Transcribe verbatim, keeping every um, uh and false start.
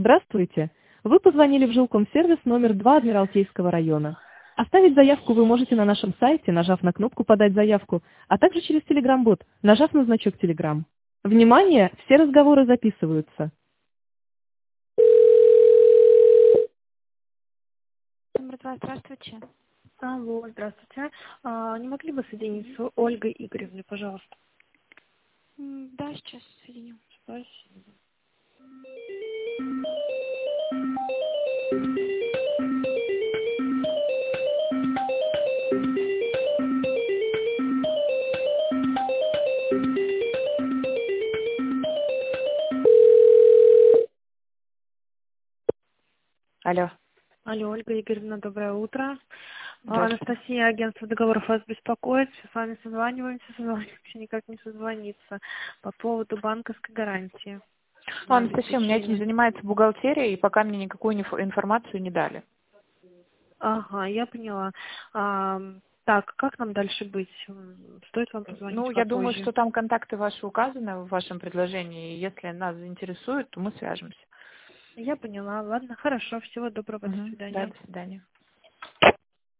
Здравствуйте. Вы позвонили в жилкомсервис номер два Адмиралтейского района. Оставить заявку вы можете на нашем сайте, нажав на кнопку «Подать заявку», а также через Telegram-бот, нажав на значок Telegram. Внимание, все разговоры записываются. Номер два, здравствуйте. Алло, здравствуйте. А, не могли бы соединить с Ольгой Игоревной, пожалуйста? М, Да, сейчас соединю. Спасибо. Алло. Алло, Ольга Игоревна, доброе утро. А, Здравствуйте. Анастасия, агентство договоров вас беспокоит. С вами созваниваемся, созваниваемся, никак не созвониться по поводу банковской гарантии. Ну, Анастасия, у меня этим занимается бухгалтерия, и пока мне никакую ниф- информацию не дали. Ага, я поняла. А, так, как нам дальше быть? М, Стоит вам позвонить Ну, я думаю, попозже? что там контакты ваши указаны в вашем предложении, и если нас заинтересует, то мы свяжемся. Я поняла. Ладно, хорошо. Всего доброго. До Мгм. Да, свидания. до свидания.